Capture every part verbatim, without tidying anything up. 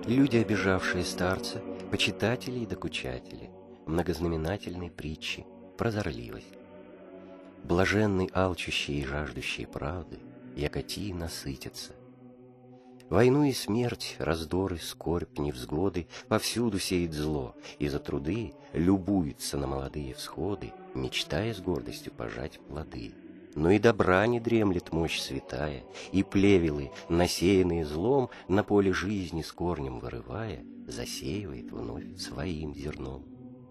люди, обижавшие старца, почитатели и докучатели, многознаменательной притчи, прозорливость. Блаженный, алчущие и жаждущие правды, якоти насытятся. Войну и смерть, раздоры, скорбь, невзгоды повсюду сеет зло, и за труды любуется на молодые всходы, мечтая с гордостью пожать плоды. Но и добра не дремлет мощь святая, и плевелы, насеянные злом, на поле жизни с корнем вырывая, засеивает вновь своим зерном.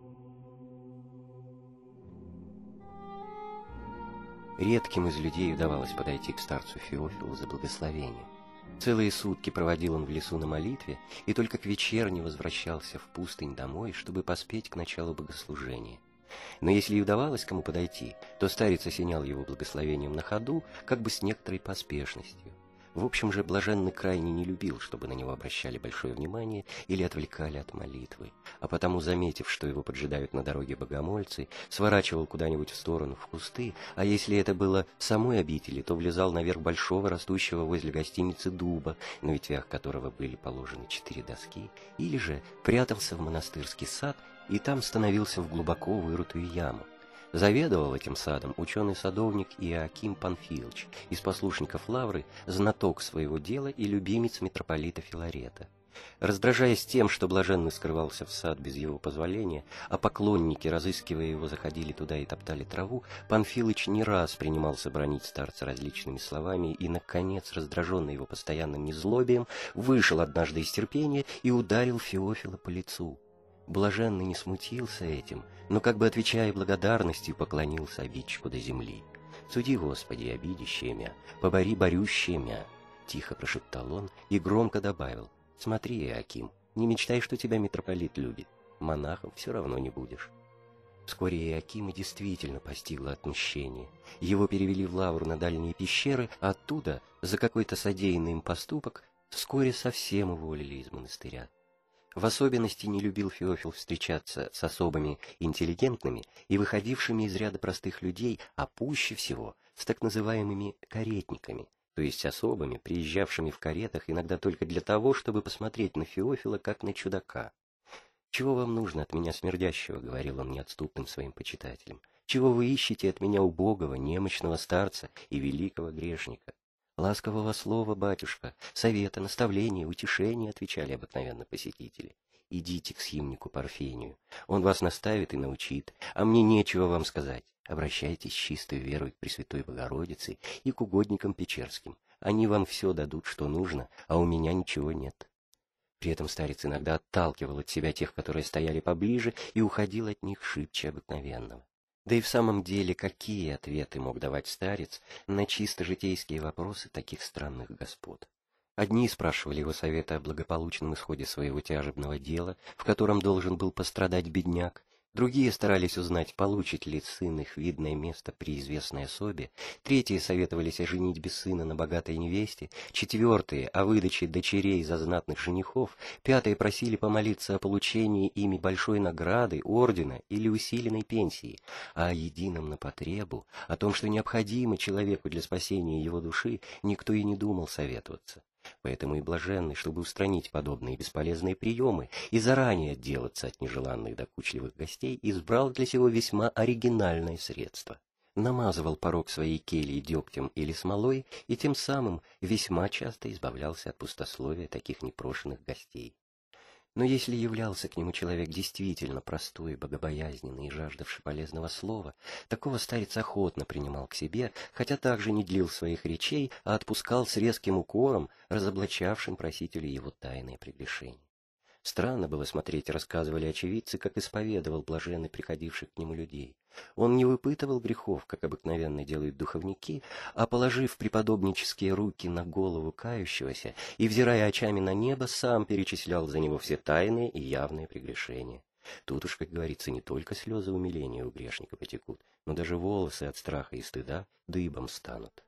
Редким из людей удавалось подойти к старцу Феофилу за благословением. Целые сутки проводил он в лесу на молитве, и только к вечерне возвращался в пустынь домой, чтобы поспеть к началу богослужения. Но если и удавалось кому подойти, то старец осенял его благословением на ходу, как бы с некоторой поспешностью. В общем же, блаженный крайне не любил, чтобы на него обращали большое внимание или отвлекали от молитвы, а потому, заметив, что его поджидают на дороге богомольцы, сворачивал куда-нибудь в сторону в кусты, а если это было в самой обители, то влезал наверх большого, растущего возле гостиницы дуба, на ветвях которого были положены четыре доски, или же прятался в монастырский сад и там становился в глубоко вырытую яму. Заведовал этим садом ученый-садовник Иоаким Панфилович, из послушников Лавры, знаток своего дела и любимец митрополита Филарета. Раздражаясь тем, что блаженный скрывался в сад без его позволения, а поклонники, разыскивая его, заходили туда и топтали траву, Панфилыч не раз принимался бранить старца различными словами и, наконец, раздраженный его постоянным незлобием, вышел однажды из терпения и ударил Феофила по лицу. Блаженный не смутился этим, но, как бы отвечая благодарностью, поклонился обидчику до земли. «Суди, Господи, обидящие мя, побори борющие мя!» Тихо прошептал он и громко добавил: «Смотри, Иоаким, не мечтай, что тебя митрополит любит, монахом все равно не будешь». Вскоре Иоакима действительно постигло отмщение. Его перевели в Лавру на дальние пещеры, а оттуда, за какой-то содеянный им поступок, вскоре совсем уволили из монастыря. В особенности не любил Феофил встречаться с особами интеллигентными и выходившими из ряда простых людей, а пуще всего с так называемыми каретниками, то есть особами, приезжавшими в каретах иногда только для того, чтобы посмотреть на Феофила как на чудака. «Чего вам нужно от меня смердящего?» — говорил он неотступным своим почитателям. «Чего вы ищете от меня убогого, немощного старца и великого грешника?» «Ласкового слова, батюшка, совета, наставления, утешения», — отвечали обыкновенно посетители. «Идите к схимнику Парфению, он вас наставит и научит, а мне нечего вам сказать. Обращайтесь с чистой верой к Пресвятой Богородице и к угодникам Печерским. Они вам все дадут, что нужно, а у меня ничего нет». При этом старец иногда отталкивал от себя тех, которые стояли поближе, и уходил от них шибче обыкновенного. Да и в самом деле, какие ответы мог давать старец на чисто житейские вопросы таких странных господ? Одни спрашивали его совета о благополучном исходе своего тяжебного дела, в котором должен был пострадать бедняк, другие старались узнать, получит ли сын их видное место при известной особе, третьи советовались о женитьбе сына на богатой невесте, четвертые — о выдаче дочерей за знатных женихов, пятые просили помолиться о получении ими большой награды, ордена или усиленной пенсии, а о едином на потребу, о том, что необходимо человеку для спасения его души, никто и не думал советоваться. Поэтому и блаженный, чтобы устранить подобные бесполезные приемы и заранее отделаться от нежеланных докучливых гостей, избрал для сего весьма оригинальное средство. Намазывал порог своей кельи дегтем или смолой и тем самым весьма часто избавлялся от пустословия таких непрошенных гостей. Но если являлся к нему человек действительно простой, богобоязненный и жаждавший полезного слова, такого старец охотно принимал к себе, хотя также не длил своих речей, а отпускал с резким укором, разоблачавшим просителю его тайные прегрешения. Странно было смотреть, рассказывали очевидцы, как исповедовал блаженный приходивших к нему людей. Он не выпытывал грехов, как обыкновенно делают духовники, а, положив преподобнические руки на голову кающегося и, взирая очами на небо, сам перечислял за него все тайные и явные прегрешения. Тут уж, как говорится, не только слезы умиления у грешника потекут, но даже волосы от страха и стыда дыбом станут.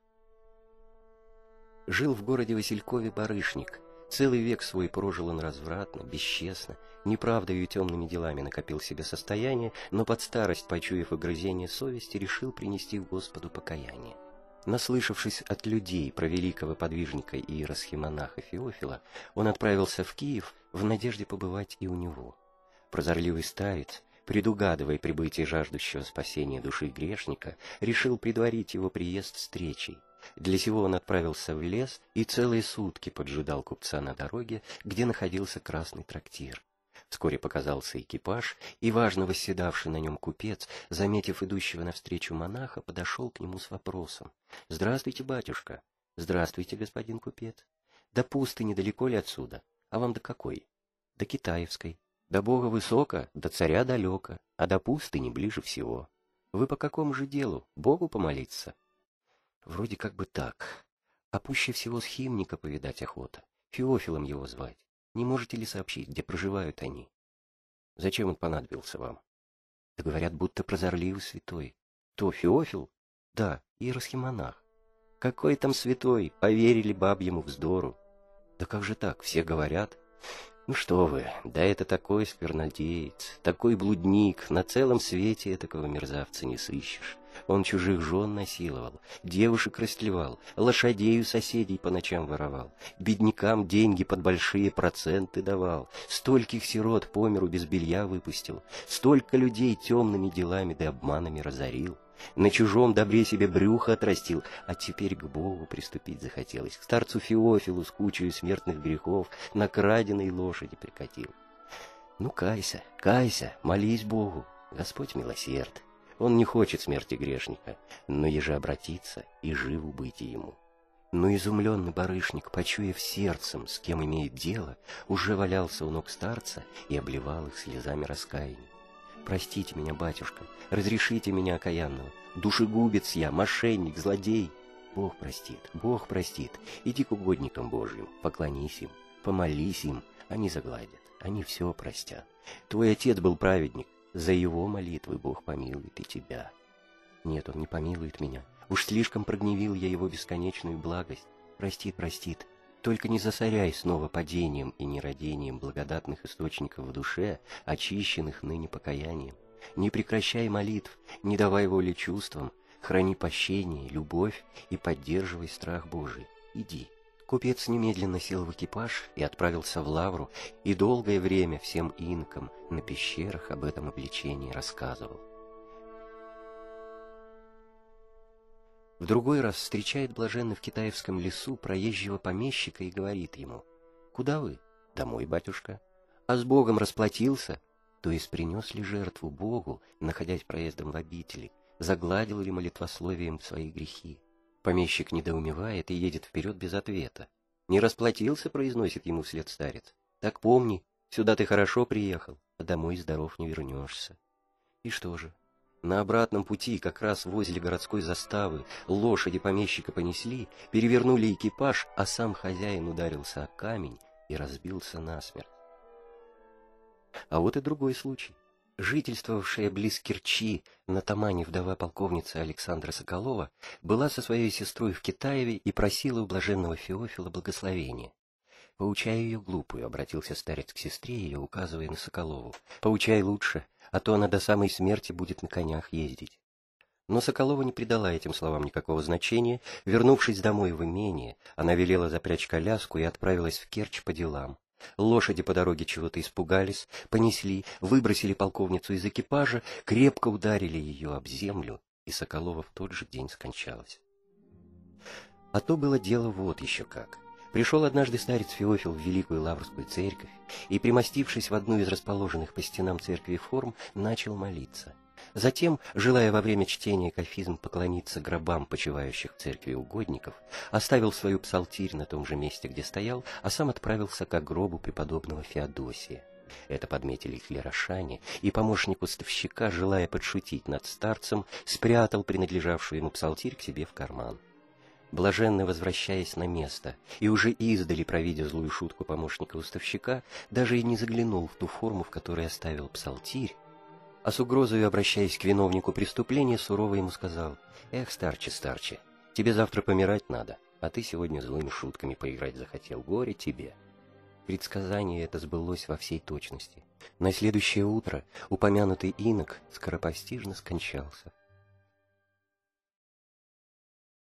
Жил в городе Василькове барышник. Целый век свой прожил он развратно, бесчестно, неправдою и темными делами накопил себе состояние, но под старость, почуяв огрызение совести, решил принести Господу покаяние. Наслышавшись от людей про великого подвижника и иеросхимонаха Феофила, он отправился в Киев, в надежде побывать и у него. Прозорливый старец, предугадывая прибытие жаждущего спасения души грешника, решил предварить его приезд встречей. Для сего он отправился в лес и целые сутки поджидал купца на дороге, где находился красный трактир. Вскоре показался экипаж, и важно восседавший на нем купец, заметив идущего навстречу монаха, подошел к нему с вопросом: «Здравствуйте, батюшка!» «Здравствуйте, господин купец!» «До пустыни далеко ли отсюда? А вам до какой?» «До Китаевской». «До Бога высоко, до царя далеко, а до пустыни ближе всего. Вы по какому же делу? Богу помолиться?» «Вроде как бы так. А пуще всего схимника повидать охота, Феофилом его звать. Не можете ли сообщить, где проживают они?» «Зачем он понадобился вам?» «Да говорят, будто прозорливый святой». «То Феофил?» «Да, иеросхимонах». «Какой там святой? Поверили бабьему вздору». «Да как же так? Все говорят». «Ну что вы, да это такой сквернодеец, такой блудник, на целом свете этакого мерзавца не сыщешь. Он чужих жен насиловал, девушек растлевал, лошадей у соседей по ночам воровал, беднякам деньги под большие проценты давал, стольких сирот по миру без белья выпустил, столько людей темными делами да обманами разорил. На чужом добре себе брюхо отрастил, а теперь к Богу приступить захотелось, к старцу Феофилу с кучей смертных грехов на краденой лошади прикатил. Ну, кайся, кайся, молись Богу, Господь милосерд. Он не хочет смерти грешника, но еже обратиться и живу быть ему». Но изумленный барышник, почуяв сердцем, с кем имеет дело, уже валялся у ног старца и обливал их слезами раскаяния. «Простите меня, батюшка, разрешите меня окаянного. Душегубец я, мошенник, злодей. Бог простит, Бог простит. Иди к угодникам Божьим, поклонись им, помолись им, они загладят, они все простят. Твой отец был праведник, за его молитвы Бог помилует и тебя». «Нет, он не помилует меня. Уж слишком прогневил я его бесконечную благость. Простит, простит. Только не засоряй снова падением и нерадением благодатных источников в душе, очищенных ныне покаянием. Не прекращай молитв, не давай воли чувствам, храни пощение, любовь и поддерживай страх Божий. Иди». Купец немедленно сел в экипаж и отправился в Лавру, и долгое время всем инкам на пещерах об этом обличении рассказывал. В другой раз встречает блаженный в Китаевском лесу проезжего помещика и говорит ему: «Куда вы?» «Домой, батюшка». «А с Богом расплатился?» То есть принес ли жертву Богу, находясь проездом в обители, загладил ли молитвословием свои грехи? Помещик недоумевает и едет вперед без ответа. «Не расплатился?» — произносит ему вслед старец. «Так помни, сюда ты хорошо приехал, а домой здоров не вернешься». И что же? На обратном пути, как раз возле городской заставы, лошади помещика понесли, перевернули экипаж, а сам хозяин ударился о камень и разбился насмерть. А вот и другой случай. Жительствовавшая близ Керчи на Тамане вдова полковницы Александра Соколова была со своей сестрой в Китаеве и просила у блаженного Феофила благословения. «Поучай ее глупую», — обратился старец к сестре ее, указывая на Соколову. «Поучай лучше, а то она до самой смерти будет на конях ездить». Но Соколова не придала этим словам никакого значения. Вернувшись домой в имение, она велела запрячь коляску и отправилась в Керчь по делам. Лошади по дороге чего-то испугались, понесли, выбросили полковницу из экипажа, крепко ударили ее об землю, и Соколова в тот же день скончалась. А то было дело вот еще как. Пришел однажды старец Феофил в Великую Лаврскую церковь и, примостившись в одну из расположенных по стенам церкви форм, начал молиться. Затем, желая во время чтения кафизм поклониться гробам почивающих в церкви угодников, оставил свою псалтирь на том же месте, где стоял, а сам отправился к гробу преподобного Феодосия. Это подметили клерошане, и помощник уставщика, желая подшутить над старцем, спрятал принадлежавшую ему псалтирь к себе в карман. Блаженный, возвращаясь на место, и уже издали провидя злую шутку помощника уставщика, даже и не заглянул в ту форму, в которой оставил псалтирь, а с угрозой, обращаясь к виновнику преступления, сурово ему сказал: «Эх, старче, старче, тебе завтра помирать надо, а ты сегодня злыми шутками поиграть захотел, горе тебе». Предсказание это сбылось во всей точности. На следующее утро упомянутый инок скоропостижно скончался.